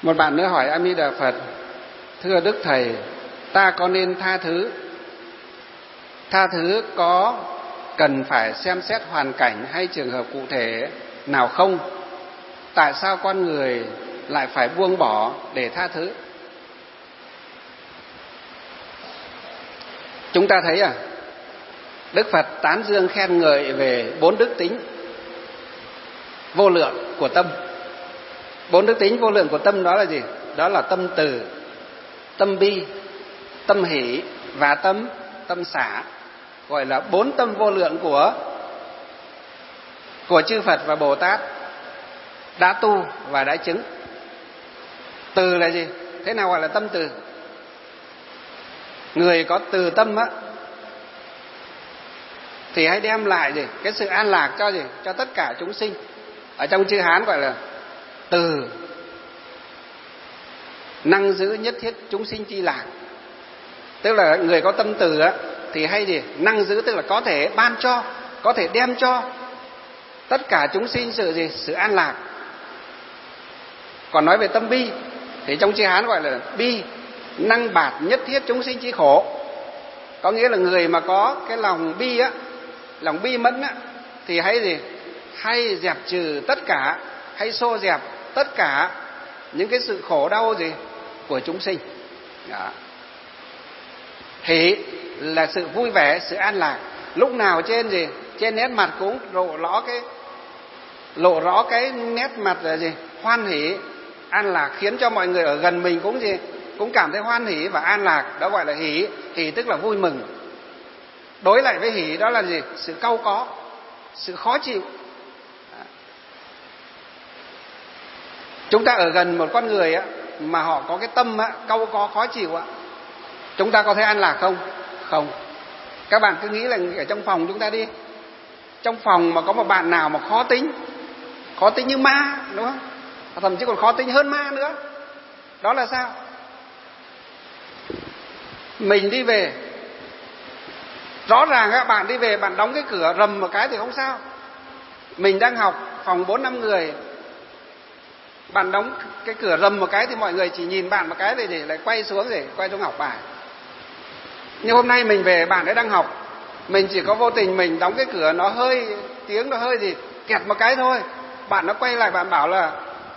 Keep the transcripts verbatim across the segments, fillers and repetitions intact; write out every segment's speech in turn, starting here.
Một bạn nữa hỏi: A Di Đà Phật, thưa Đức Thầy, ta có nên tha thứ? Tha thứ có cần phải xem xét hoàn cảnh hay trường hợp cụ thể nào không? Tại sao con người lại phải buông bỏ để tha thứ? Chúng ta thấy à, Đức Phật tán dương khen ngợi về bốn đức tính vô lượng của tâm. Bốn đức tính vô lượng của tâm đó là gì? Đó là tâm từ, tâm bi, tâm hỷ và tâm tâm xả. Gọi là bốn tâm vô lượng của của chư Phật và Bồ Tát đã tu và đã chứng. Từ là gì? Thế nào gọi là tâm từ? Người có từ tâm á thì hãy đem lại gì? Cái sự an lạc cho gì? Cho tất cả chúng sinh. Ở trong chữ Hán gọi là từ năng giữ nhất thiết chúng sinh chi lạc. Tức là người có tâm từ á thì hay gì? Năng giữ, tức là có thể ban cho, có thể đem cho tất cả chúng sinh sự gì? Sự an lạc. Còn nói về tâm bi thì trong chữ Hán gọi là bi năng bạt nhất thiết chúng sinh chi khổ. Có nghĩa là người mà có cái lòng bi á, lòng bi mẫn á, thì hay gì? Hay dẹp trừ tất cả, hay xô dẹp tất cả những cái sự khổ đau gì của chúng sinh. Đó. Hỷ là sự vui vẻ, sự an lạc. Lúc nào trên gì? Trên nét mặt cũng lộ rõ cái lộ rõ cái nét mặt là gì? Hoan hỷ, an lạc, khiến cho mọi người ở gần mình cũng gì? Cũng cảm thấy hoan hỷ và an lạc. Đó gọi là hỷ. Hỷ tức là vui mừng. Đối lại với hỷ đó là gì? Sự cau có, sự khó chịu. Chúng ta ở gần một con người á, mà họ có cái tâm á, cau có khó chịu á, chúng ta có thấy an lạc không? Không. Các bạn cứ nghĩ là ở trong phòng chúng ta đi, trong phòng mà có một bạn nào mà khó tính, khó tính như ma, đúng không? Thậm chí còn khó tính hơn ma nữa. Đó là sao? Mình đi về, rõ ràng các bạn đi về, bạn đóng cái cửa rầm một cái thì không sao. Mình đang học phòng bốn năm người, bạn đóng cái cửa rầm một cái thì mọi người chỉ nhìn bạn một cái để, để lại quay xuống để quay xuống học bài. Nhưng hôm nay mình về, bạn ấy đang học, mình chỉ có vô tình mình đóng cái cửa, nó hơi tiếng nó hơi gì kẹt một cái thôi, bạn nó quay lại bạn bảo là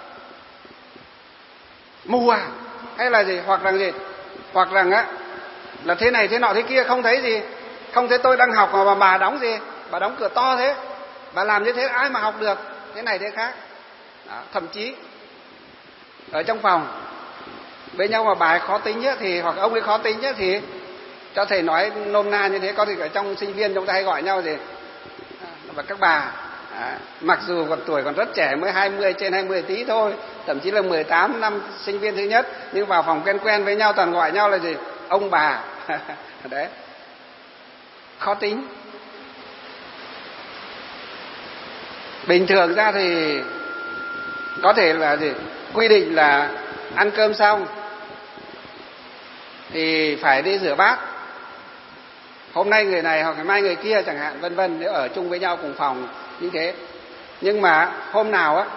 mù à, hay là gì, hoặc là gì, hoặc rằng á là thế này thế nọ thế kia, không thấy gì, không thấy tôi đang học mà bà, bà đóng gì, bà đóng cửa to thế, bà làm như thế ai mà học được, thế này thế khác. Đó, thậm chí ở trong phòng với nhau mà bà ấy khó tính nhất thì, hoặc ông ấy khó tính nhất thì cho thầy nói nôm na như thế, có thì ở trong sinh viên chúng ta hay gọi nhau gì và các bà, à, mặc dù còn tuổi còn rất trẻ, mới hai mươi, trên hai mươi tí thôi, thậm chí là mười tám năm sinh viên thứ nhất, nhưng vào phòng quen quen với nhau toàn gọi nhau là gì? Ông bà. Đấy, khó tính. Bình thường ra thì có thể là gì? Quy định là ăn cơm xong thì phải đi rửa bát. Hôm nay người này hoặc ngày mai người kia chẳng hạn, vân vân, nếu ở chung với nhau cùng phòng như thế. Nhưng mà hôm nào á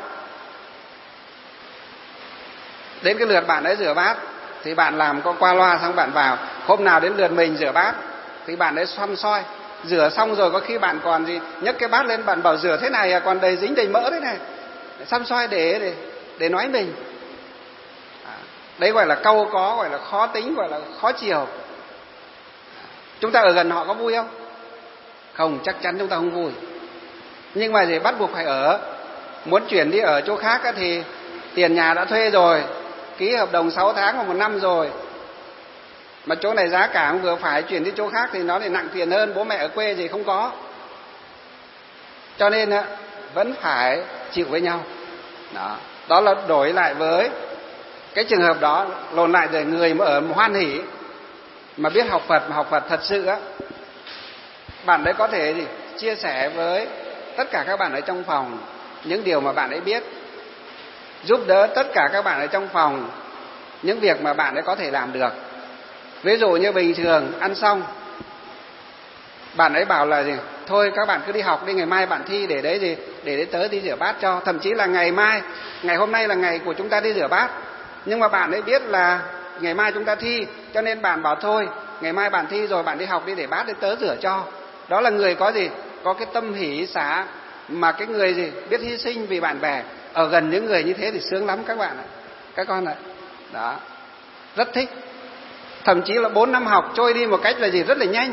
đến cái lượt bạn ấy rửa bát thì bạn làm có qua loa xong bạn vào. Hôm nào đến lượt mình rửa bát thì bạn ấy xăm soi. Rửa xong rồi có khi bạn còn gì nhấc cái bát lên, bạn bảo rửa thế này à, còn đầy dính đầy mỡ thế này, xăm soi để để để nói mình. À, đấy gọi là cau có, gọi là khó tính, gọi là khó chiều. Chúng ta ở gần họ có vui không? Không, chắc chắn chúng ta không vui. Nhưng mà gì, bắt buộc phải ở. Muốn chuyển đi ở chỗ khác thì tiền nhà đã thuê rồi, ký hợp đồng sáu tháng hoặc một năm rồi, mà chỗ này giá cả không vừa phải, chuyển đi chỗ khác thì nó lại nặng tiền hơn, bố mẹ ở quê gì không có. Cho nên vẫn phải chịu với nhau. Đó, đó là đổi lại với cái trường hợp đó, lồn lại để người mà ở hoan hỷ, mà biết học Phật, mà học Phật thật sự á, bạn đấy có thể gì chia sẻ với tất cả các bạn ở trong phòng những điều mà bạn ấy biết, giúp đỡ tất cả các bạn ở trong phòng những việc mà bạn ấy có thể làm được. Ví dụ như bình thường ăn xong, bạn ấy bảo là gì, thôi các bạn cứ đi học đi, ngày mai bạn thi, để đấy gì, để đấy tớ đi rửa bát cho. Thậm chí là ngày mai, ngày hôm nay là ngày của chúng ta đi rửa bát, Nhưng mà bạn ấy biết là ngày mai chúng ta thi, cho nên bạn bảo thôi, ngày mai bạn thi rồi bạn đi học đi để bát để tớ rửa cho. Đó là người có gì? Có cái tâm hỷ xả, mà cái người gì? Biết hy sinh vì bạn bè. Ở gần những người như thế thì sướng lắm các bạn ạ, các con ạ. Đó, rất thích. Thậm chí là bốn năm học trôi đi một cách là gì? Rất là nhanh.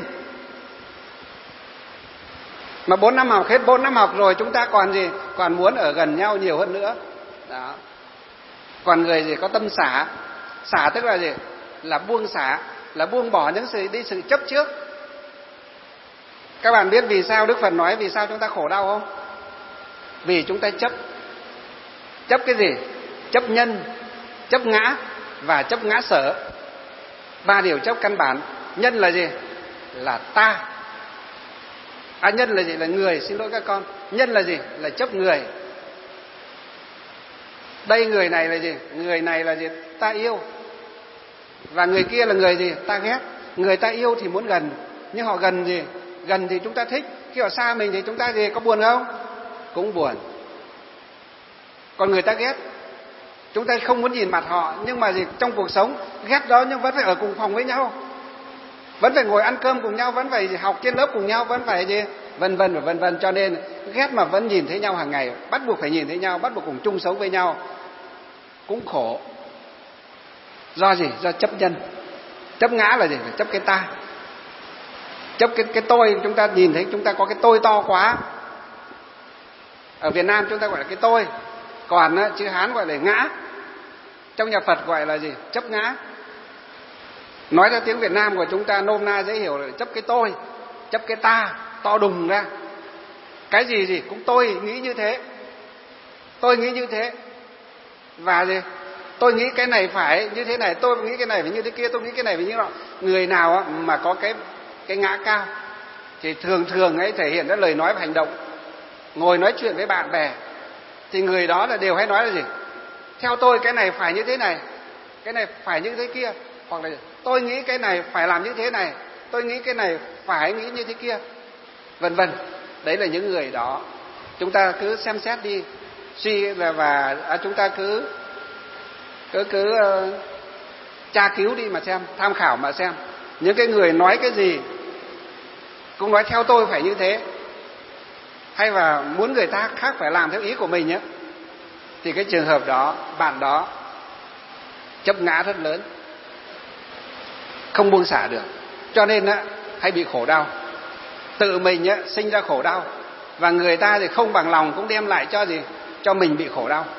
Mà bốn năm học, hết bốn năm học rồi chúng ta còn gì? Còn muốn ở gần nhau nhiều hơn nữa. Đó. Còn người gì có tâm xả. Xả tức là gì? Là buông xả, là buông bỏ những sự đi sự chấp trước. Các bạn biết vì sao Đức Phật nói vì sao chúng ta khổ đau không? Vì chúng ta chấp. Chấp cái gì? Chấp nhân, chấp ngã và chấp ngã sở. Ba điều chấp căn bản. Nhân là gì? Là ta. À, nhân là gì? Là người, xin lỗi các con. Nhân là gì? Là chấp người. Đây người này là gì? Người này là gì? Ta yêu. Và người kia là người gì? Ta ghét. Người ta yêu thì muốn gần, nhưng họ gần gì? Gần thì chúng ta thích. Khi họ xa mình thì chúng ta gì? Có buồn không? Cũng buồn. Còn người ta ghét, chúng ta không muốn nhìn mặt họ, nhưng mà gì? Trong cuộc sống ghét đó nhưng vẫn phải ở cùng phòng với nhau, vẫn phải ngồi ăn cơm cùng nhau, vẫn phải học trên lớp cùng nhau, vẫn phải gì? Vân vân và vân vân. Cho nên ghét mà vẫn nhìn thấy nhau hàng ngày, bắt buộc phải nhìn thấy nhau, bắt buộc cùng chung sống với nhau, cũng khổ. Do gì? Do chấp nhân. Chấp ngã là gì? Phải chấp cái ta. Chấp cái, cái tôi. Chúng ta nhìn thấy chúng ta có cái tôi to quá. Ở Việt Nam chúng ta gọi là cái tôi, còn chữ Hán gọi là ngã. Trong nhà Phật gọi là gì? Chấp ngã. Nói ra tiếng Việt Nam của chúng ta nôm na dễ hiểu là chấp cái tôi, chấp cái ta to đùng ra. Cái gì gì cũng tôi nghĩ như thế, tôi nghĩ như thế. Và gì? Tôi nghĩ cái này phải như thế này, tôi nghĩ cái này phải như thế kia, tôi nghĩ cái này phải như thế nọ. Người nào mà có cái cái ngã cao thì thường thường ấy thể hiện ra lời nói và hành động. Ngồi nói chuyện với bạn bè thì người đó là đều hay nói là gì? Theo tôi cái này phải như thế này, cái này phải như thế kia. Hoặc là tôi nghĩ cái này phải làm như thế này, tôi nghĩ cái này phải nghĩ như thế kia, vân vân. Đấy là những người đó. Chúng ta cứ xem xét đi, suy là và à, chúng ta cứ cứ cứ uh, tra cứu đi mà xem, tham khảo mà xem. Những cái người nói cái gì cũng nói theo tôi phải như thế, hay là muốn người ta khác phải làm theo ý của mình nhé, thì cái trường hợp đó, bạn đó chấp ngã rất lớn, không buông xả được. Cho nên á, hay bị khổ đau. Tự mình á, sinh ra khổ đau, và người ta thì không bằng lòng cũng đem lại cho gì? Cho mình bị khổ đau.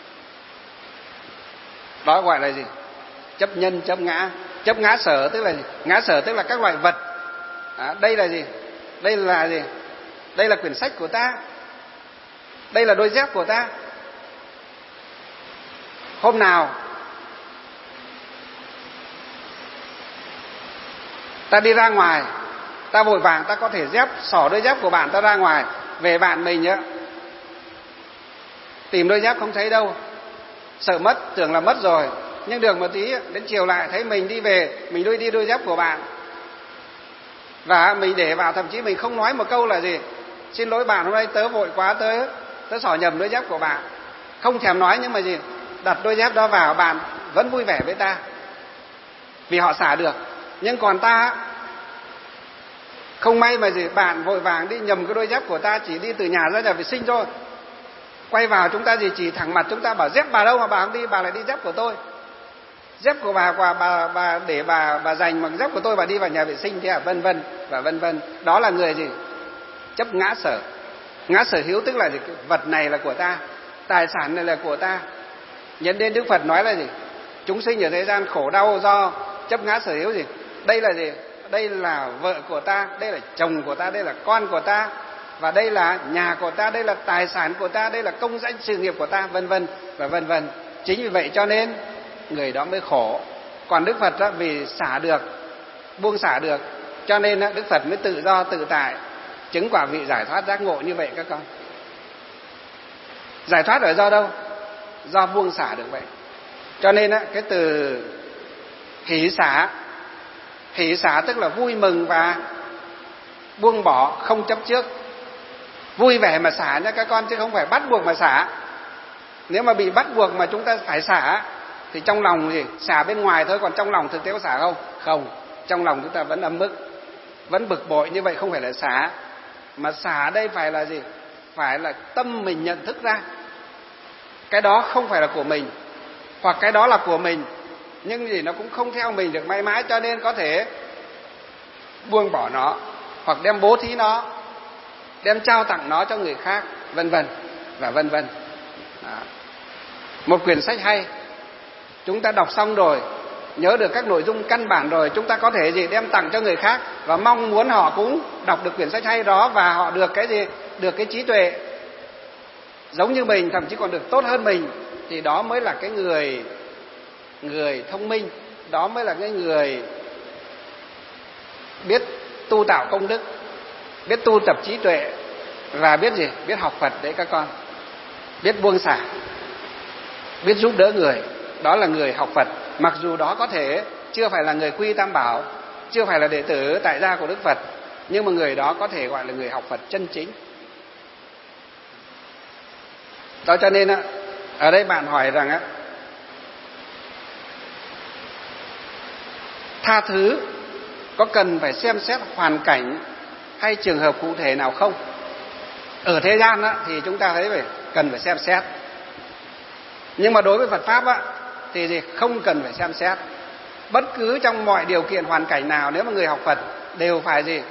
Đó gọi là gì? Chấp nhân, chấp ngã. Chấp ngã sở tức là gì? Ngã sở tức là các loại vật. À, đây là gì? Đây là gì? Đây là quyển sách của ta, đây là đôi dép của ta. Hôm nào ta đi ra ngoài, ta vội vàng, ta có thể dép xỏ đôi dép của bạn, ta ra ngoài, về bạn mình nhá, tìm đôi dép không thấy đâu, sợ mất, tưởng là mất rồi, nhưng được một tí đến chiều lại thấy mình đi về, mình đôi đi đôi dép của bạn, và mình để vào, thậm chí mình không nói một câu là gì? Xin lỗi bạn, hôm nay tớ vội quá, tớ tớ xỏ nhầm đôi dép của bạn. Không thèm nói, nhưng mà gì? Đặt đôi dép đó vào, bạn vẫn vui vẻ với ta, vì họ xả được. Nhưng còn ta không may mà gì? Bạn vội vàng đi nhầm cái đôi dép của ta, chỉ đi từ nhà ra nhà vệ sinh thôi, quay vào chúng ta gì? Chỉ thẳng mặt chúng ta bảo dép bà đâu mà bà không đi, bà lại đi dép của tôi. Dép của bà, bà, bà, bà để bà bà dành, bằng dép của tôi bà đi vào nhà vệ sinh thế à, vân vân và vân vân. Đó là người gì? Chấp ngã sở. Ngã sở hữu tức là gì? Vật này là của ta, tài sản này là của ta. Nhân đến Đức Phật nói là gì? Chúng sinh ở thế gian khổ đau do chấp ngã sở hữu gì? Đây là gì? Đây là vợ của ta, đây là chồng của ta, đây là con của ta, và đây là nhà của ta, đây là tài sản của ta, đây là công danh sự nghiệp của ta, vân vân và vân vân. Chính vì vậy cho nên người đó mới khổ. Còn Đức Phật đó, vì xả được, buông xả được, cho nên đó, Đức Phật mới tự do tự tại, chứng quả vị giải thoát giác ngộ như vậy các con. Giải thoát ở do đâu? Do buông xả được vậy. Cho nên đó, cái từ hỷ xả, hỷ xả tức là vui mừng và buông bỏ, không chấp trước. Vui vẻ mà xả nha các con, chứ không phải bắt buộc mà xả. Nếu mà bị bắt buộc mà chúng ta phải xả thì trong lòng gì xả bên ngoài thôi, còn trong lòng thực tế có xả không? Không, trong lòng chúng ta vẫn ấm ức, vẫn bực bội, như vậy không phải là xả. Mà xả đây phải là gì? Phải là tâm mình nhận thức ra cái đó không phải là của mình, hoặc cái đó là của mình nhưng gì nó cũng không theo mình được mãi mãi, cho nên có thể buông bỏ nó, hoặc đem bố thí nó, đem trao tặng nó cho người khác, vân vân và vân vân. Một quyển sách hay, chúng ta đọc xong rồi, nhớ được các nội dung căn bản rồi, chúng ta có thể gì đem tặng cho người khác và mong muốn họ cũng đọc được quyển sách hay đó và họ được cái gì? Được cái trí tuệ giống như mình, thậm chí còn được tốt hơn mình, thì đó mới là cái người người thông minh, đó mới là cái người biết tu tạo công đức, biết tu tập trí tuệ và biết gì? Biết học Phật đấy các con. Biết buông xả, biết giúp đỡ người, đó là người học Phật. Mặc dù đó có thể chưa phải là người quy Tam Bảo, chưa phải là đệ tử tại gia của Đức Phật, nhưng mà người đó có thể gọi là người học Phật chân chính. Đó cho nên ở đây bạn hỏi rằng tha thứ có cần phải xem xét hoàn cảnh hay trường hợp cụ thể nào không? Ở thế gian thì chúng ta thấy phải cần phải xem xét, nhưng mà đối với Phật pháp thì gì? Không cần phải xem xét. Bất cứ trong mọi điều kiện hoàn cảnh nào, nếu mà người học Phật đều phải gì?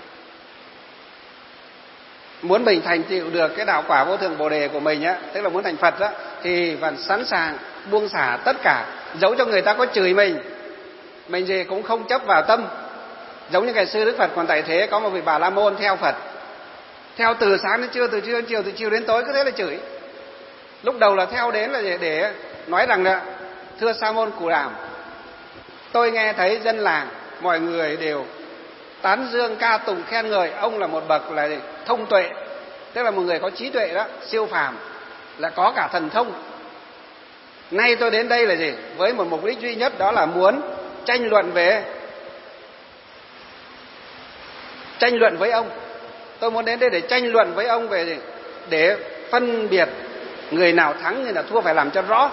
Muốn mình thành tựu được cái đạo quả vô thượng Bồ đề của mình á, tức là muốn thành Phật á, thì vẫn sẵn sàng buông xả tất cả, dẫu cho người ta có chửi mình, mình gì cũng không chấp vào tâm. Giống như ngày xưa Đức Phật còn tại thế, có một vị Bà La Môn theo Phật, theo từ sáng đến trưa, từ trưa đến chiều, từ chiều đến tối, cứ thế là chửi. Lúc đầu là theo đến là để, để nói rằng là thưa Sa môn Cù Đàm, tôi nghe thấy dân làng mọi người đều tán dương ca tụng khen ngợi ông là một bậc là thông tuệ, tức là một người có trí tuệ đó, siêu phàm, là có cả thần thông. Nay tôi đến đây là gì? Với một mục đích duy nhất, đó là muốn tranh luận về tranh luận với ông. Tôi muốn đến đây để tranh luận với ông về gì? Để phân biệt người nào thắng, người nào thua, phải làm cho rõ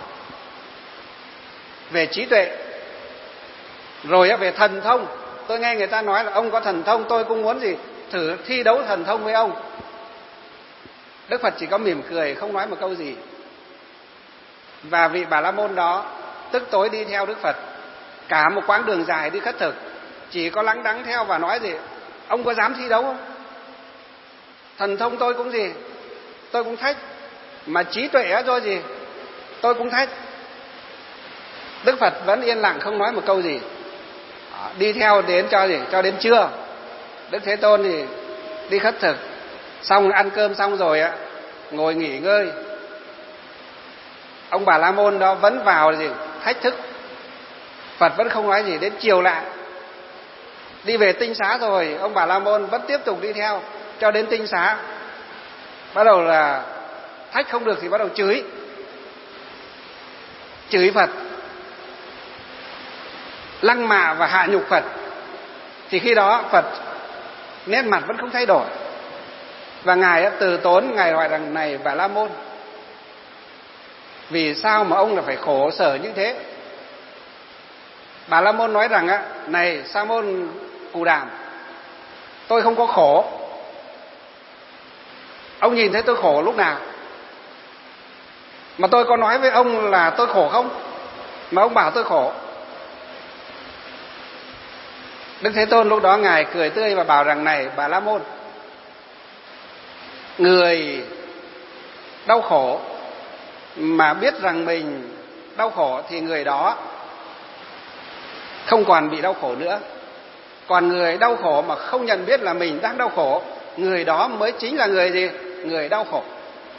về trí tuệ. Rồi về thần thông, tôi nghe người ta nói là ông có thần thông, tôi cũng muốn gì? Thử thi đấu thần thông với ông. Đức Phật chỉ có mỉm cười, không nói một câu gì. Và vị Bà La Môn đó tức tối đi theo Đức Phật cả một quãng đường dài đi khất thực, chỉ có lắng đắng theo và nói gì? Ông có dám thi đấu không? Thần thông tôi cũng gì? Tôi cũng thách. Mà trí tuệ rồi gì? Tôi cũng thách. Đức Phật vẫn yên lặng không nói một câu gì. Đi theo đến cho gì? Cho đến trưa. Đức Thế Tôn thì đi khất thực, xong ăn cơm xong rồi á, ngồi nghỉ ngơi. Ông Bà La Môn đó vẫn vào gì? Thách thức. Phật vẫn không nói gì. Đến chiều lại, đi về tinh xá rồi, ông Bà La Môn vẫn tiếp tục đi theo cho đến tinh xá. Bắt đầu là thách không được thì bắt đầu chửi. Chửi Phật, lăng mạ và hạ nhục Phật. Thì khi đó Phật nét mặt vẫn không thay đổi, và Ngài từ tốn, Ngài gọi rằng này Bà La Môn, vì sao mà ông là phải khổ sở như thế? Bà La Môn nói rằng này Sa môn Cù Đàm, tôi không có khổ. Ông nhìn thấy tôi khổ lúc nào? Mà tôi có nói với ông là tôi khổ không? Mà ông bảo tôi khổ. Đức Thế Tôn lúc đó Ngài cười tươi và bảo rằng này Bà La Môn, người đau khổ mà biết rằng mình đau khổ thì người đó không còn bị đau khổ nữa. Còn người đau khổ mà không nhận biết là mình đang đau khổ, người đó mới chính là người gì? Người đau khổ.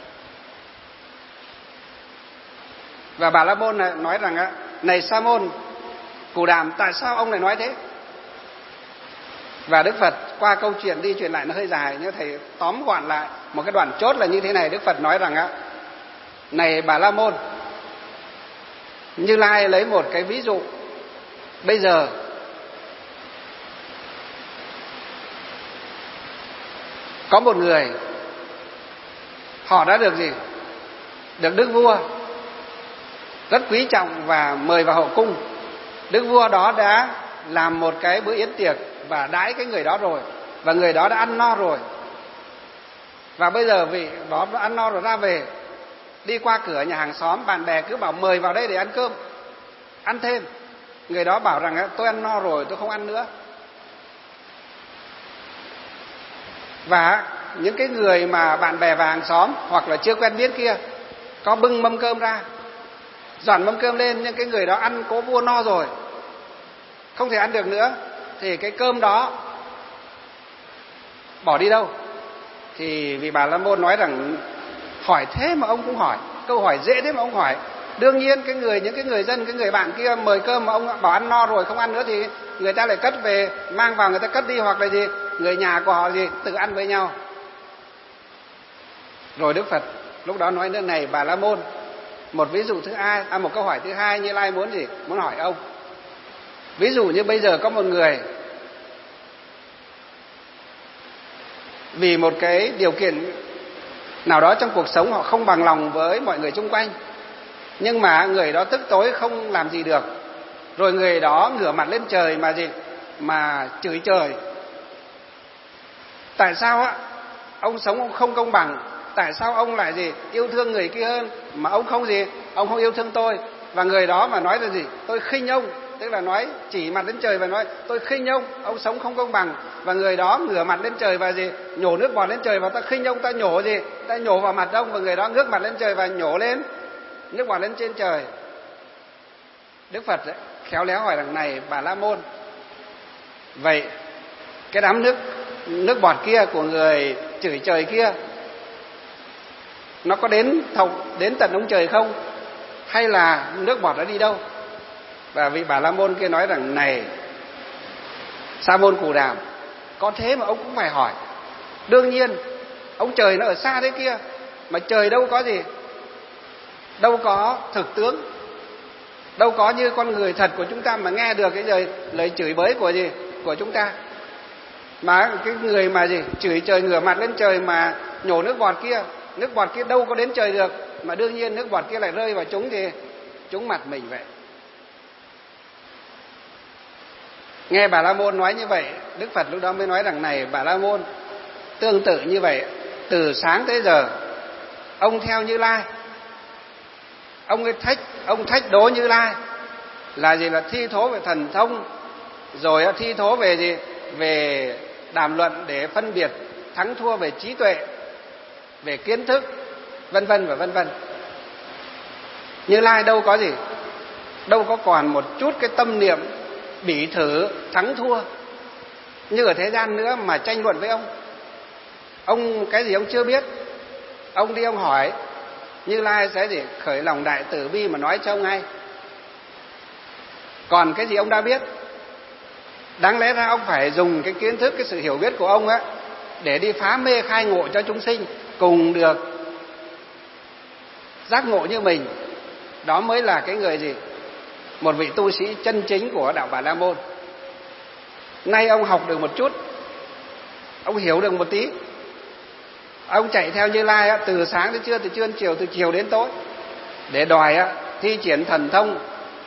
Và Bà La Môn nói rằng này Sa môn Cù Đàm, tại sao ông lại nói thế? Và Đức Phật qua câu chuyện đi chuyện lại nó hơi dài, nhưng thầy tóm gọn lại một cái đoạn chốt là như thế này. Đức Phật nói rằng á, này Bà La Môn, Như Lai lấy một cái ví dụ. Bây giờ có một người, họ đã được gì? Được đức vua, rất quý trọng và mời vào hậu cung. Đức vua đó đã làm một cái bữa yến tiệc và đãi cái người đó rồi, và người đó đã ăn no rồi. Và bây giờ vị đó đã ăn no rồi ra về, đi qua cửa nhà hàng xóm, bạn bè cứ bảo mời vào đây để ăn cơm, ăn thêm. Người đó bảo rằng tôi ăn no rồi, tôi không ăn nữa. Và những cái người mà bạn bè và hàng xóm hoặc là chưa quen biết kia có bưng mâm cơm ra, dọn mâm cơm lên, nhưng cái người đó ăn cố vua no rồi, không thể ăn được nữa, thì cái cơm đó bỏ đi đâu? Thì vị Bà La Môn nói rằng hỏi thế mà ông cũng hỏi, câu hỏi dễ thế mà ông hỏi. Đương nhiên cái người những cái người dân, cái người bạn kia mời cơm mà ông bảo ăn no rồi không ăn nữa thì người ta lại cất về, mang vào người ta cất đi, hoặc là gì người nhà của họ gì tự ăn với nhau. Rồi Đức Phật lúc đó nói nữa này Bà La Môn, một ví dụ thứ hai, à, một câu hỏi thứ hai Như Lai muốn gì? Muốn hỏi ông. Ví dụ như bây giờ có một người vì một cái điều kiện nào đó trong cuộc sống họ không bằng lòng với mọi người xung quanh, nhưng mà người đó tức tối không làm gì được, rồi người đó ngửa mặt lên trời mà gì mà chửi trời. Tại sao á ông sống ông không công bằng? Tại sao ông lại gì yêu thương người kia hơn mà ông không gì ông không yêu thương tôi? Và người đó mà nói là gì tôi khinh ông, tức là nói chỉ mặt lên trời và nói tôi khinh ông, ông sống không công bằng. Và người đó ngửa mặt lên trời và gì nhổ nước bọt lên trời, và ta khinh ông, ta nhổ gì ta nhổ vào mặt ông, và người đó ngước mặt lên trời và nhổ lên nước bọt lên trên trời. Đức Phật ấy, khéo léo hỏi rằng này Bà La Môn, vậy cái đám nước nước bọt kia của người chửi trời kia nó có đến thọc đến tận ông trời không, hay là nước bọt đã đi đâu? Và vị Bà La Môn kia nói rằng này Sa môn Cù Đàm, có thế mà ông cũng phải hỏi. Đương nhiên ông trời nó ở xa thế kia, mà trời đâu có gì, đâu có thực tướng, đâu có như con người thật của chúng ta mà nghe được cái lời lời chửi bới của gì của chúng ta. Mà cái người mà gì chửi trời ngửa mặt lên trời mà nhổ nước bọt kia, nước bọt kia đâu có đến trời được, mà đương nhiên nước bọt kia lại rơi vào chúng thì chúng mặt mình vậy. Nghe Bà La Môn nói như vậy, Đức Phật lúc đó mới nói rằng này Bà La Môn, tương tự như vậy, từ sáng tới giờ ông theo Như Lai, ông ấy thách ông thách đố Như Lai là gì là thi thố về thần thông, rồi thi thố về gì về đàm luận để phân biệt thắng thua về trí tuệ, về kiến thức, vân vân và vân vân. Như Lai đâu có gì, đâu có còn một chút cái tâm niệm bỉ thử thắng thua như ở thế gian nữa mà tranh luận với ông. Ông cái gì ông chưa biết, ông đi ông hỏi, Như Lai sẽ gì khởi lòng đại từ bi mà nói cho ông hay. Còn cái gì ông đã biết, đáng lẽ ra ông phải dùng cái kiến thức, cái sự hiểu biết của ông á để đi phá mê khai ngộ cho chúng sinh cùng được giác ngộ như mình. Đó mới là cái người gì một vị tu sĩ chân chính của đạo Bà La Môn. Nay ông học được một chút, ông hiểu được một tí, ông chạy theo Như Lai á, từ sáng đến trưa, từ trưa đến chiều, từ chiều đến tối để đòi á, thi triển thần thông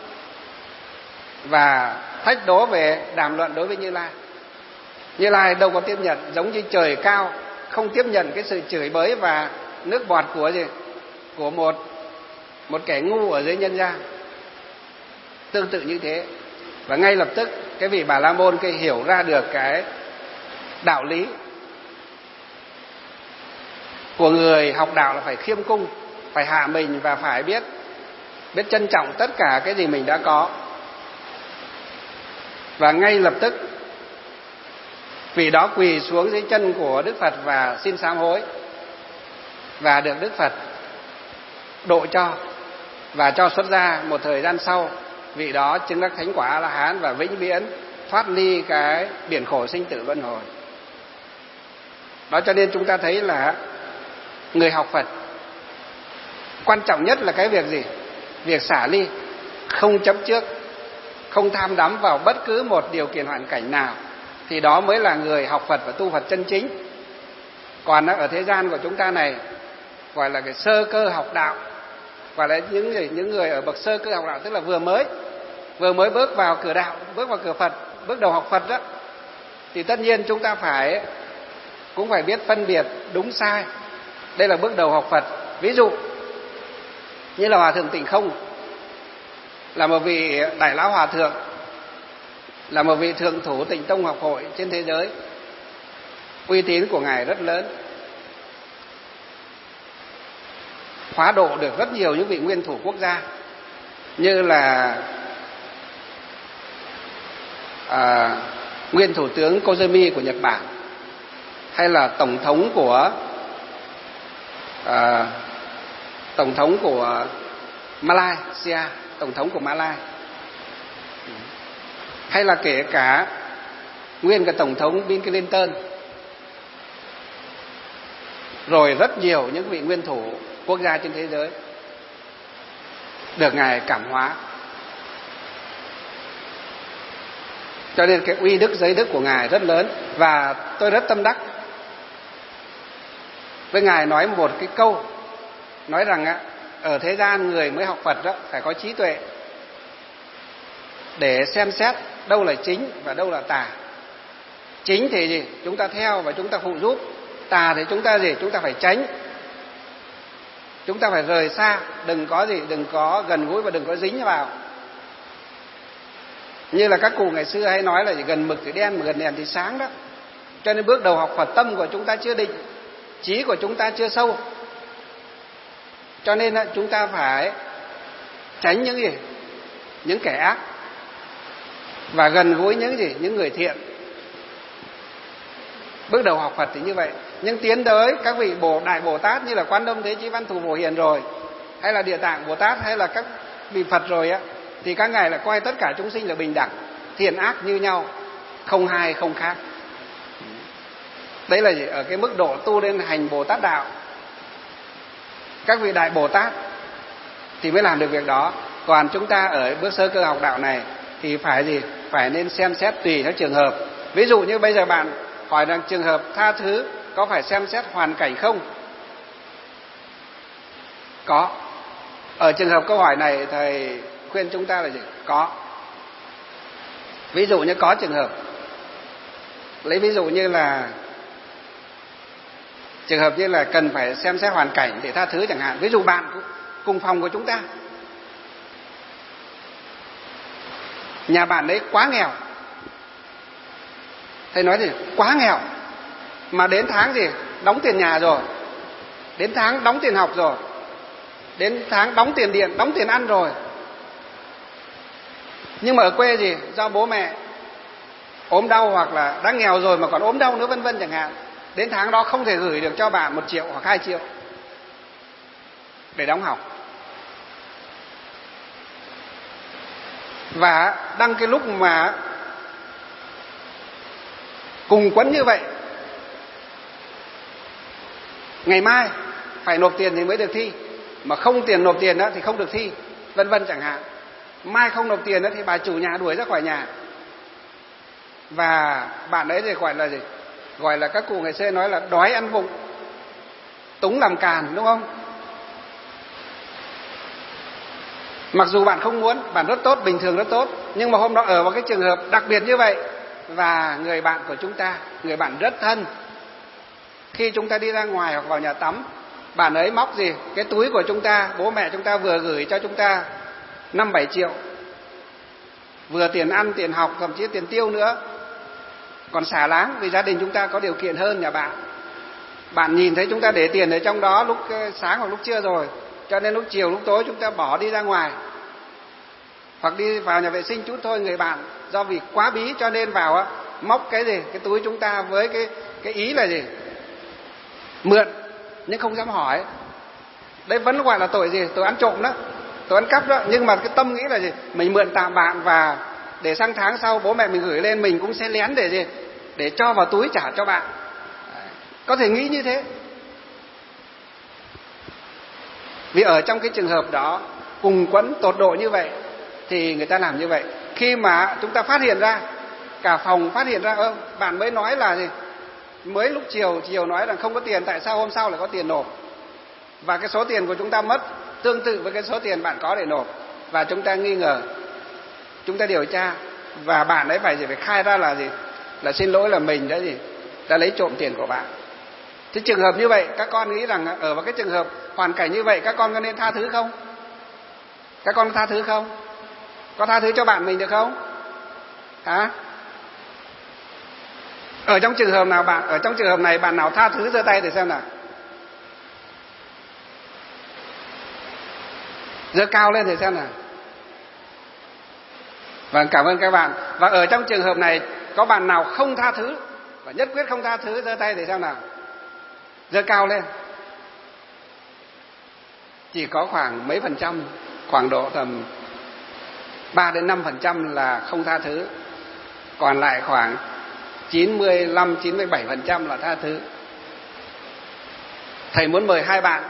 và thách đố về đàm luận đối với Như Lai. Như Lai đâu có tiếp nhận, giống như trời cao không tiếp nhận cái sự chửi bới và nước bọt của gì của một một kẻ ngu ở dưới nhân gian. Tương tự như thế. Và ngay lập tức cái vị Bà La Môn kia hiểu ra được cái đạo lý của người học đạo là phải khiêm cung, phải hạ mình và phải biết biết trân trọng tất cả cái gì mình đã có. Và ngay lập tức vị đó quỳ xuống dưới chân của Đức Phật và xin sám hối, và được Đức Phật độ cho và cho xuất gia. Một thời gian sau, vị đó chứng đắc thánh quả A-la-hán và vĩnh viễn thoát ly cái biển khổ sinh tử luân hồi. Đó cho nên chúng ta thấy là người học Phật quan trọng nhất là cái việc gì? Việc xả ly, không chấp trước, không tham đắm vào bất cứ một điều kiện hoàn cảnh nào, thì đó mới là người học Phật và tu Phật chân chính. Còn ở thế gian của chúng ta này gọi là cái sơ cơ học đạo, gọi là những gì những người ở bậc sơ cơ học đạo, tức là vừa mới vừa mới bước vào cửa đạo, bước vào cửa Phật, bước đầu học Phật đó, thì tất nhiên chúng ta phải cũng phải biết phân biệt đúng sai. Đây là bước đầu học Phật. Ví dụ như là Hòa thượng Tịnh Không, là một vị đại lão hòa thượng, là một vị thượng thủ Tịnh Tông học hội trên thế giới, uy tín của ngài rất lớn, hóa độ được rất nhiều những vị nguyên thủ quốc gia, như là à, nguyên thủ tướng Koizumi của Nhật Bản, hay là tổng thống của à, tổng thống của Malaysia, tổng thống của Malai, hay là kể cả nguyên cả tổng thống Bill Clinton, rồi rất nhiều những vị nguyên thủ quốc gia trên thế giới được ngài cảm hóa. Cho nên cái uy đức giới đức của ngài rất lớn, và tôi rất tâm đắc với ngài nói một cái câu, nói rằng á, ở thế gian người mới học Phật đó phải có trí tuệ để xem xét đâu là chính và đâu là tà. Chính thì gì? Chúng ta theo và chúng ta phụ giúp. Tà thì chúng ta gì? Chúng ta phải tránh. Chúng ta phải rời xa, đừng có gì, đừng có gần gũi và đừng có dính vào. Như là các cụ ngày xưa hay nói là gần mực thì đen mà gần đèn thì sáng đó. Cho nên bước đầu học Phật, tâm của chúng ta chưa định, trí của chúng ta chưa sâu. Cho nên chúng ta phải tránh những gì? Những kẻ ác, và gần gũi những gì? Những người thiện. Bước đầu học Phật thì như vậy. Nhưng tiến tới các vị Bồ Đại Bồ Tát như là Quan Âm Thế Chí Văn Thù Phổ Hiền rồi, hay là Địa Tạng Bồ Tát, hay là các vị Phật rồi á, thì các ngài là coi tất cả chúng sinh là bình đẳng, thiện ác như nhau, không hai không khác. Đấy là gì? Ở cái mức độ tu đến hành Bồ Tát đạo. Các vị Đại Bồ Tát thì mới làm được việc đó. Còn chúng ta ở bước sơ cơ học đạo này thì phải gì? Phải nên xem xét tùy theo trường hợp. Ví dụ như bây giờ bạn hỏi rằng trường hợp tha thứ có phải xem xét hoàn cảnh không? Có. Ở trường hợp câu hỏi này thầy khuyên chúng ta là gì? Có. Ví dụ như có trường hợp, lấy ví dụ như là trường hợp như là cần phải xem xét hoàn cảnh để tha thứ chẳng hạn. Ví dụ bạn cùng phòng của chúng ta, nhà bạn đấy quá nghèo, thầy nói gì? Quá nghèo, mà đến tháng gì? Đóng tiền nhà rồi, đến tháng đóng tiền học rồi, đến tháng đóng tiền điện, đóng tiền ăn rồi. Nhưng mà ở quê gì? Do bố mẹ ốm đau, hoặc là đã nghèo rồi mà còn ốm đau nữa, vân vân chẳng hạn. Đến tháng đó không thể gửi được cho bạn một triệu hoặc hai triệu để đóng học. Và đăng cái lúc mà cùng quấn như vậy, ngày mai phải nộp tiền thì mới được thi, mà không tiền nộp tiền đó thì không được thi, vân vân chẳng hạn. Mai không nộp tiền đó thì bà chủ nhà đuổi ra khỏi nhà. Và bạn ấy thì gọi là gì? Gọi là các cụ ngày xưa nói là đói ăn vụng, túng làm càn, đúng không? Mặc dù bạn không muốn, bạn rất tốt, bình thường rất tốt, nhưng mà hôm đó ở vào cái trường hợp đặc biệt như vậy, và người bạn của chúng ta, người bạn rất thân, khi chúng ta đi ra ngoài hoặc vào nhà tắm, bạn ấy móc gì? Cái túi của chúng ta, bố mẹ chúng ta vừa gửi cho chúng ta năm bảy triệu, vừa tiền ăn, tiền học, thậm chí tiền tiêu nữa, còn xả láng vì gia đình chúng ta có điều kiện hơn nhà bạn. Bạn nhìn thấy chúng ta để tiền ở trong đó lúc sáng hoặc lúc trưa rồi, cho nên lúc chiều lúc tối chúng ta bỏ đi ra ngoài hoặc đi vào nhà vệ sinh chút thôi. Người bạn do vì quá bí cho nên vào á, móc cái gì? Cái túi chúng ta với cái cái ý là gì? Mượn, nhưng không dám hỏi. Đấy vẫn gọi là tội gì? Tội ăn trộm đó, tội ăn cắp đó. Nhưng mà cái tâm nghĩ là gì? Mình mượn tạm bạn, và để sang tháng sau bố mẹ mình gửi lên, mình cũng sẽ lén để gì? Để cho vào túi trả cho bạn. Có thể nghĩ như thế. Vì ở trong cái trường hợp đó cùng quẫn tột độ như vậy thì người ta làm như vậy. Khi mà chúng ta phát hiện ra, cả phòng phát hiện ra, ơ bạn mới nói là gì? Mới lúc chiều chiều nói rằng không có tiền, tại sao hôm sau lại có tiền nộp? Và cái số tiền của chúng ta mất tương tự với cái số tiền bạn có để nộp, và chúng ta nghi ngờ, chúng ta điều tra, và bạn ấy phải gì phải khai ra là gì, là xin lỗi là mình đã gì đã lấy trộm tiền của bạn. Thế trường hợp như vậy các con nghĩ rằng ở vào cái trường hợp hoàn cảnh như vậy các con có nên tha thứ không? Các con có tha thứ không? Có tha thứ cho bạn mình được không? Hả? Ở trong trường hợp nào bạn ở trong trường hợp này bạn nào tha thứ giơ tay để xem nào. Giơ cao lên để xem nào. Vâng, cảm ơn các bạn. Và ở trong trường hợp này có bạn nào không tha thứ và nhất quyết không tha thứ, giơ tay để xem nào. Giơ cao lên. Chỉ có khoảng mấy phần trăm, khoảng độ tầm ba đến năm phần trăm là không tha thứ. Còn lại khoảng chín mươi lăm, chín mươi bảy phần trăm là tha thứ. Thầy muốn mời hai bạn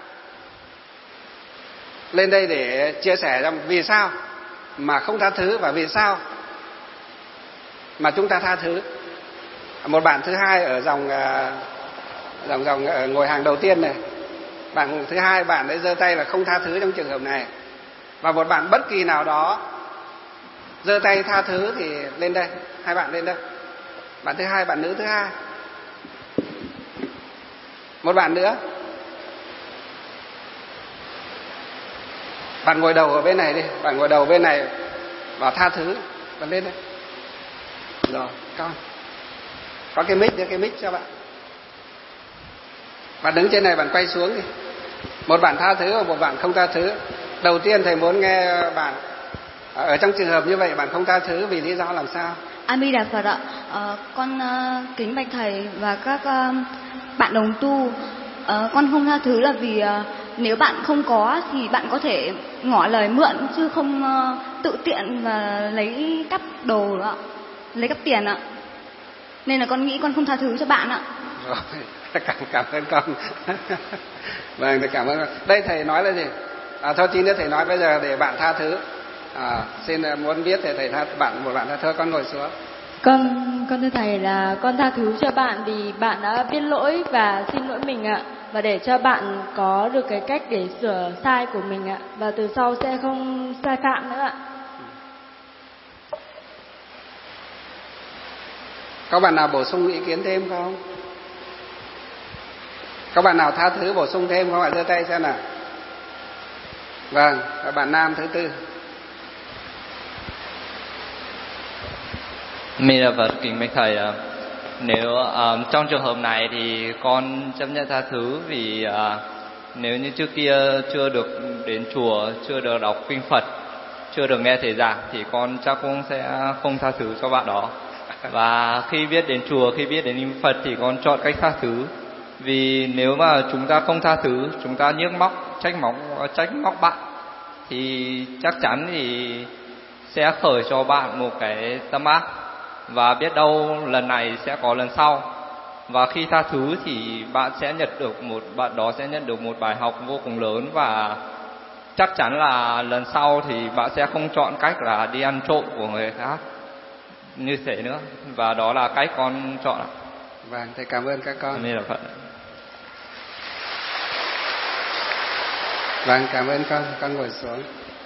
lên đây để chia sẻ rằng vì sao mà không tha thứ và vì sao mà chúng ta tha thứ. Một bạn thứ hai ở dòng dòng dòng ở ngồi hàng đầu tiên này, bạn thứ hai bạn ấy giơ tay là không tha thứ trong trường hợp này, và một bạn bất kỳ nào đó giơ tay tha thứ thì lên đây, hai bạn lên đây. Bạn thứ hai, bạn nữ thứ hai. Một bạn nữa. Bạn ngồi đầu ở bên này đi, bạn ngồi đầu bên này và tha thứ, bạn lên đây. Rồi, con. Có cái mic, cái mic cho bạn. Bạn đứng trên này, bạn quay xuống đi. Một bạn tha thứ và một bạn không tha thứ. Đầu tiên thầy muốn nghe bạn ở trong trường hợp như vậy bạn không tha thứ vì lý do làm sao? A Di Đà Phật ạ. Ờ, con uh, kính bạch thầy và các uh, bạn đồng tu. Uh, con không tha thứ là vì uh, nếu bạn không có thì bạn có thể ngỏ lời mượn chứ không uh, tự tiện và lấy cắp đồ ạ, lấy cắp tiền ạ. Nên là con nghĩ con không tha thứ cho bạn ạ. Rồi, cảm cảm ơn con. Vâng, cảm ơn con. Đây thầy nói là gì? À, thôi tí nữa thầy nói bây giờ để bạn tha thứ. À, xin muốn biết thì thầy tha bạn một bạn tha thứ, con ngồi xuống. Con con thưa thầy là con tha thứ cho bạn vì bạn đã biết lỗi và xin lỗi mình ạ, và để cho bạn có được cái cách để sửa sai của mình ạ, và từ sau sẽ không sai phạm nữa ạ. Có bạn nào bổ sung ý kiến thêm không? Có bạn nào tha thứ bổ sung thêm không ạ? Giơ tay xem nào. Vâng, và bạn nam thứ tư. Mình là Phật, kính bạch thầy. Nếu uh, trong trường hợp này thì con chấp nhận tha thứ vì uh, nếu như trước kia chưa được đến chùa, chưa được đọc kinh Phật, chưa được nghe thầy giảng thì con chắc cũng sẽ không tha thứ cho bạn đó. Và khi biết đến chùa, khi biết đến kinh Phật thì con chọn cách tha thứ. Vì nếu mà chúng ta không tha thứ, chúng ta nhức móc, trách móc, trách móc bạn thì chắc chắn thì sẽ khởi cho bạn một cái tâm ác, và biết đâu lần này sẽ có lần sau. Và khi tha thứ thì bạn sẽ nhận được một bạn đó sẽ nhận được một bài học vô cùng lớn, và chắc chắn là lần sau thì bạn sẽ không chọn cách là đi ăn trộm của người khác như thế nữa. Và đó là cách con chọn ạ. Vâng, thầy cảm ơn các con. Nên là Phật. Vâng, cảm ơn con, con ngồi xuống.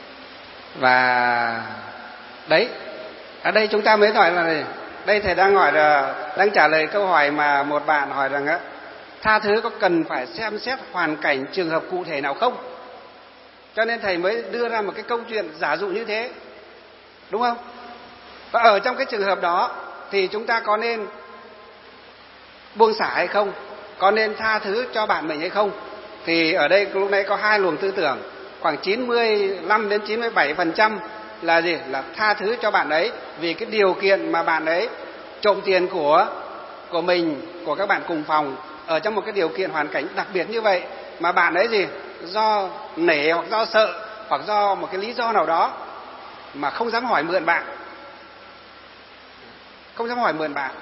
Và đấy, ở đây chúng ta mới hỏi là này, đây thầy đang hỏi là đang trả lời câu hỏi mà một bạn hỏi rằng á, tha thứ có cần phải xem xét hoàn cảnh trường hợp cụ thể nào không? Cho nên thầy mới đưa ra một cái câu chuyện giả dụ như thế, đúng không? Và ở trong cái trường hợp đó thì chúng ta có nên buông xả hay không? Có nên tha thứ cho bạn mình hay không? Thì ở đây lúc nãy có hai luồng tư tưởng, khoảng chín mươi lăm đến chín mươi bảy phần trăm là gì? Là tha thứ cho bạn ấy vì cái điều kiện mà bạn ấy trộm tiền của của mình, của các bạn cùng phòng ở trong một cái điều kiện hoàn cảnh đặc biệt như vậy, mà bạn ấy gì? Do nể hoặc do sợ hoặc do một cái lý do nào đó mà không dám hỏi mượn bạn. Không dám hỏi mượn bạn.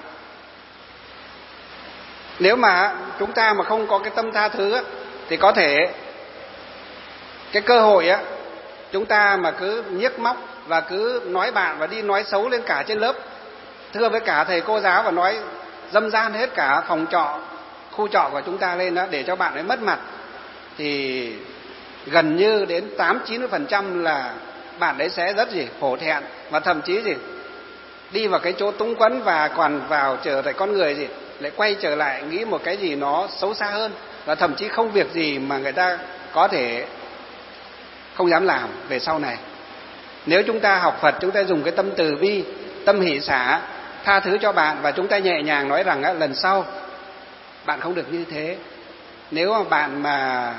Nếu mà chúng ta mà không có cái tâm tha thứ á, thì có thể cái cơ hội á, chúng ta mà cứ nhiếc móc và cứ nói bạn và đi nói xấu lên cả trên lớp, thưa với cả thầy cô giáo và nói dâm gian hết cả phòng trọ, khu trọ của chúng ta lên đó để cho bạn ấy mất mặt, thì gần như đến tám chín mươi phần trăm là bạn ấy sẽ rất gì hổ thẹn, và thậm chí gì đi vào cái chỗ túng quẫn và còn vào trở lại con người gì lại quay trở lại nghĩ một cái gì nó xấu xa hơn, và thậm chí không việc gì mà người ta có thể không dám làm về sau này. Nếu chúng ta học Phật, chúng ta dùng cái tâm từ bi, tâm hỷ xả, tha thứ cho bạn, và chúng ta nhẹ nhàng nói rằng á, lần sau bạn không được như thế. Nếu mà bạn mà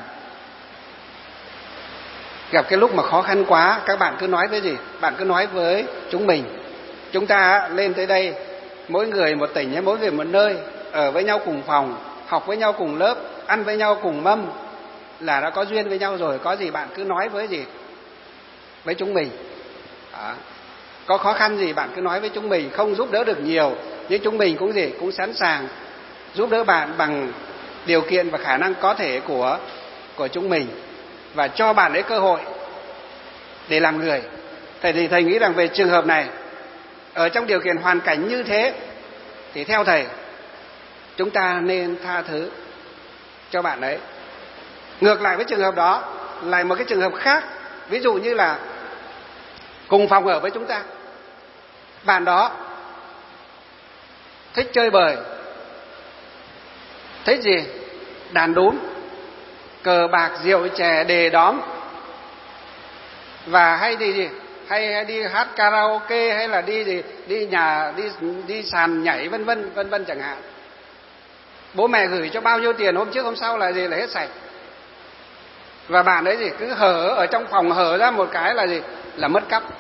gặp cái lúc mà khó khăn quá, các bạn cứ nói với gì? Bạn cứ nói với chúng mình. Chúng ta lên tới đây, mỗi người một tỉnh hay mỗi người một nơi, ở với nhau cùng phòng, học với nhau cùng lớp, ăn với nhau cùng mâm, là đã có duyên với nhau rồi. Có gì bạn cứ nói với gì? Với chúng mình. Đó. Có khó khăn gì bạn cứ nói với chúng mình. Không giúp đỡ được nhiều, nhưng chúng mình cũng gì? Cũng sẵn sàng giúp đỡ bạn bằng điều kiện và khả năng có thể của của chúng mình, và cho bạn ấy cơ hội để làm người. Thầy thì thầy nghĩ rằng về trường hợp này, ở trong điều kiện hoàn cảnh như thế, thì theo thầy, chúng ta nên tha thứ cho bạn ấy. Ngược lại với trường hợp đó, lại một cái trường hợp khác, ví dụ như là cùng phòng ở với chúng ta, bạn đó thích chơi bời, thích gì? Đàn đúm, cờ bạc, rượu chè, đề đóm, và hay đi gì? Hay, hay đi hát karaoke, hay là đi gì? Đi nhà, đi đi sàn nhảy, vân vân vân vân chẳng hạn. Bố mẹ gửi cho bao nhiêu tiền, hôm trước hôm sau là gì? Là hết sạch. Và bạn ấy gì? Cứ hở ở trong phòng, hở ra một cái là gì? Là mất cắp.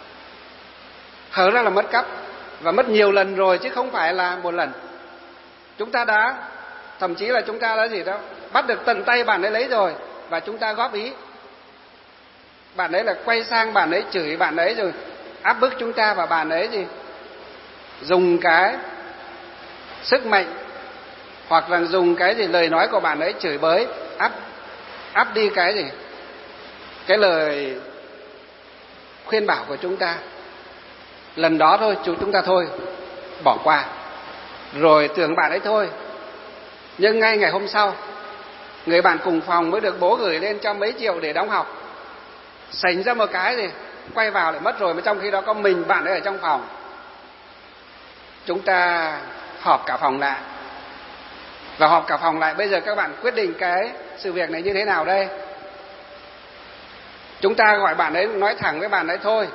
Hở ra là mất cắp, và mất nhiều lần rồi chứ không phải là một lần. Chúng ta đã, thậm chí là chúng ta đã gì đâu, bắt được tận tay bạn ấy lấy rồi, và chúng ta góp ý. Bạn ấy là quay sang bạn ấy chửi bạn ấy rồi áp bức chúng ta, và bạn ấy gì? Dùng cái sức mạnh hoặc là dùng cái gì lời nói của bạn ấy chửi bới, áp áp đi cái gì? Cái lời khuyên bảo của chúng ta. Lần đó thôi, chúng ta thôi, bỏ qua. Rồi tưởng bạn ấy thôi. Nhưng ngay ngày hôm sau, người bạn cùng phòng mới được bố gửi lên cho mấy triệu để đóng học, sành ra một cái gì quay vào lại mất rồi, mà trong khi đó có mình bạn ấy ở trong phòng. Chúng ta họp cả phòng lại, và họp cả phòng lại, bây giờ các bạn quyết định cái sự việc này như thế nào đây? Chúng ta gọi bạn ấy, nói thẳng với bạn ấy thôi,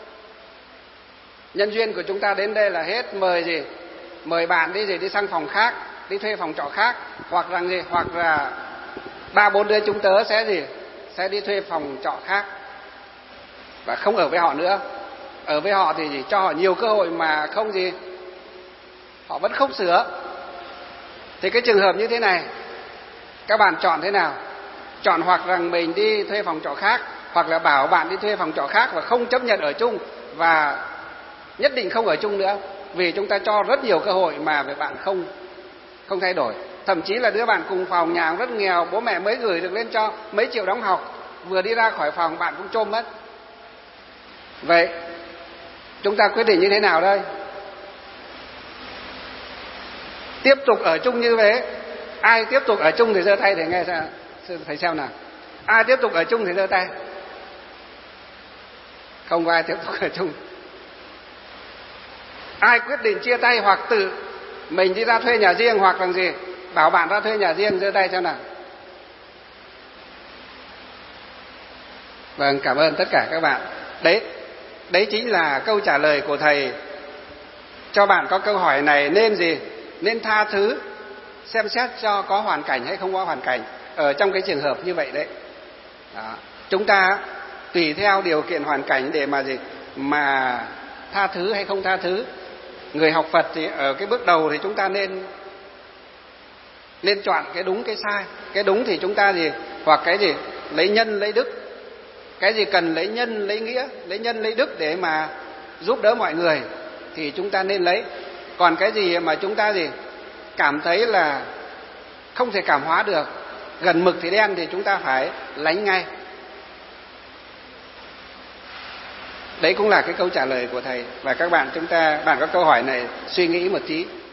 nhân duyên của chúng ta đến đây là hết, mời gì? Mời bạn đi gì? Đi sang phòng khác, đi thuê phòng trọ khác, hoặc rằng gì? Hoặc là ba bốn đứa chúng tớ sẽ gì? Sẽ đi thuê phòng trọ khác và không ở với họ nữa. Ở với họ thì gì? Cho họ nhiều cơ hội mà không gì? Họ vẫn không sửa. Thì cái trường hợp như thế này, các bạn chọn thế nào? Chọn hoặc rằng mình đi thuê phòng trọ khác, hoặc là bảo bạn đi thuê phòng trọ khác và không chấp nhận ở chung, và nhất định không ở chung nữa, vì chúng ta cho rất nhiều cơ hội mà về bạn không không thay đổi. Thậm chí là đứa bạn cùng phòng, nhà rất nghèo, bố mẹ mới gửi được lên cho mấy triệu đóng học, vừa đi ra khỏi phòng bạn cũng chôm mất. Vậy chúng ta quyết định như thế nào đây? Tiếp tục ở chung như thế. Ai tiếp tục ở chung thì giơ tay để nghe xem, thầy xem nào. Ai tiếp tục ở chung thì giơ tay. Không có ai tiếp tục ở chung. Ai quyết định chia tay hoặc tự mình đi ra thuê nhà riêng, hoặc là gì bảo bạn ra thuê nhà riêng, giơ tay xem nào. Vâng, cảm ơn tất cả các bạn. Đấy, đấy chính là câu trả lời của thầy cho bạn có câu hỏi này. Nên gì? Nên tha thứ, xem xét cho có hoàn cảnh hay không có hoàn cảnh ở trong cái trường hợp như vậy đấy. Đó. Chúng ta tùy theo điều kiện hoàn cảnh để mà gì? Mà tha thứ hay không tha thứ. Người học Phật thì ở cái bước đầu thì chúng ta nên nên chọn cái đúng cái sai. Cái đúng thì chúng ta gì? Hoặc cái gì? Lấy nhân lấy đức. Cái gì cần lấy nhân lấy nghĩa, lấy nhân lấy đức để mà giúp đỡ mọi người thì chúng ta nên lấy. Còn cái gì mà chúng ta gì? Cảm thấy là không thể cảm hóa được, gần mực thì đen, thì chúng ta phải lánh ngay. Đấy cũng là cái câu trả lời của thầy. Và các bạn, chúng ta, bạn có câu hỏi này suy nghĩ một tí.